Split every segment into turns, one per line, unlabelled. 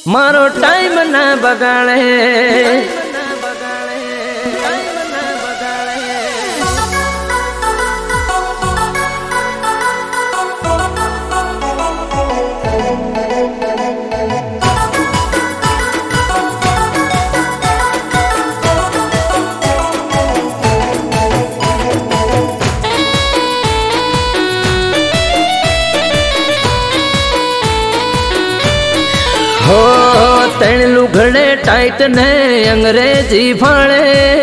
मारो टाइम ना बगाड़े। हो तण लुगड़े टाइट ने अंग्रेजी फाड़े,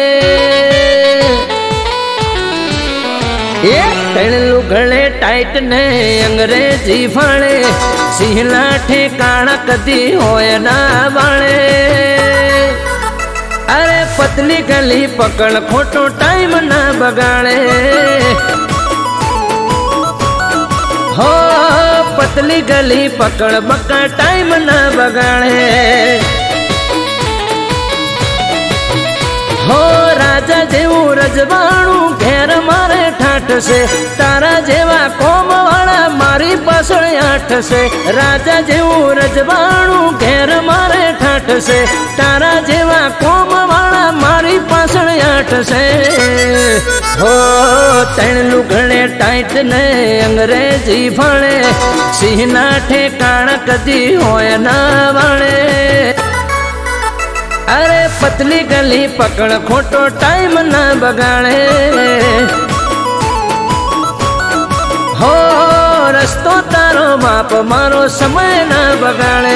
ये तण लुगड़े टाइट ने अंग्रेजी फाड़े, सिहला ठिकाना कदी होए ना वाले। अरे पतली गली पकड़ खोटो टाइम ना बगाड़े। हो पतली गली पकड़ बका टाइम ना बगाड़े। हो राजा जेवू रजवाणू घेर मारे ठाठ से, तारा जेवा कोम वाला मारी पासळ आठ से। राजा जेवू रजवाणू घेर मारे ठाठ से, तारा जेवा कोम वाला मारी पासळ आठ से। हो तण लुगड़े टाइट ने अंग्रेजी फाड़े, सिहना ठिकाना कदी होए ना वाले। अरे पतली गली पकड़ खोटो टाइम ना बगाड़े। हो रस्तो तारो बाप मारो समय ना बगाड़े।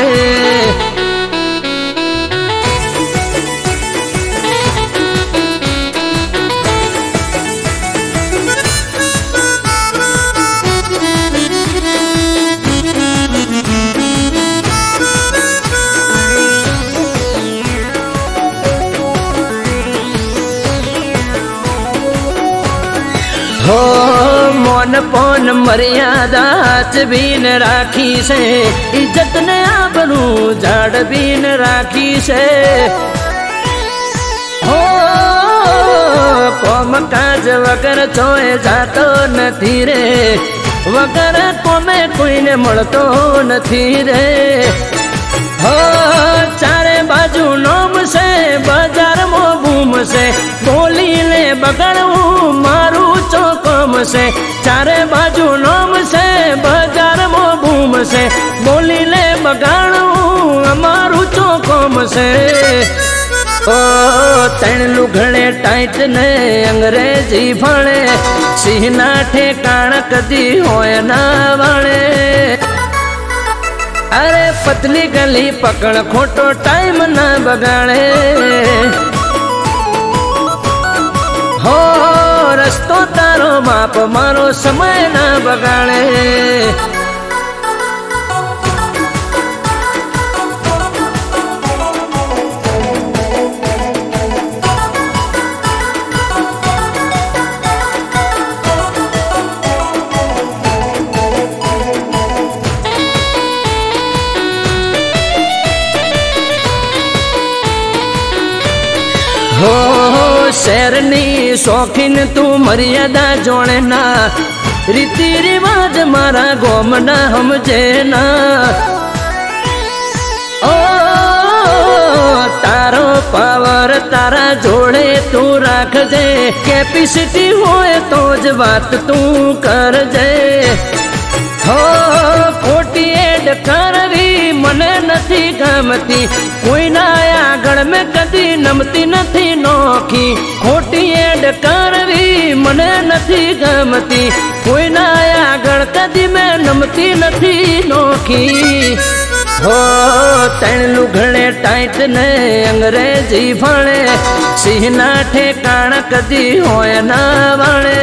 हो मोन पोन मर्यादा बीन राखी से, इज्जत ने आबरू झाड़ बीन राखी से। हो कोम काज वगर छोए जातो नथी रे, वगर कोमे कोई ने मळतो नथी रे। हो चारे बाजू नोम से बाजार मो बूम से, बोली ले बगड़ू मारू चौकम से। चारे बाजू नोम से बाजार मो बूम से, बोली ले बगाड़ू मारू चौकम से। ओ तण लुगड़े टाइट ने अंग्रेजी फाड़े, सिहना ठिकाना कदी होए ना वाले। अरे पतली गली पकड़ खोटो टाइम ना बगाड़े। हो रस्तो तारो बाप मारो समय ना बगाड़े। हो शहरनी शौकीन तू मर्यादा जोड़े ना, रीति रिवाज मारा गोम ना हमजे ना। ओ तारो पावर तारा जोड़े तू राख जे, कैपेसिटी होए तो ज बात तू कर जे। हो खोटी एड करवी मने नथी गमती, कोई ना आगळ में कदी नमती नथी नोखी। खोटी एड करवी मने नथी गमती, कोई ना आगळ कदी में नमती नथी नोखी। हो तण लुगड़े टाइट ने अंग्रेजी फाड़े, सिहना ठिकाना कदी होए ना वाले।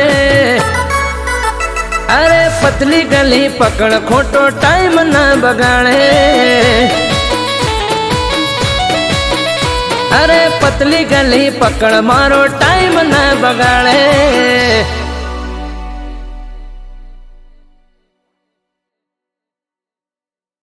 अरे पतली गली पकड़ खोटो टाइम ना बगाड़े। अरे पतली गली पकड़ मारो टाइम ना बगाड़े।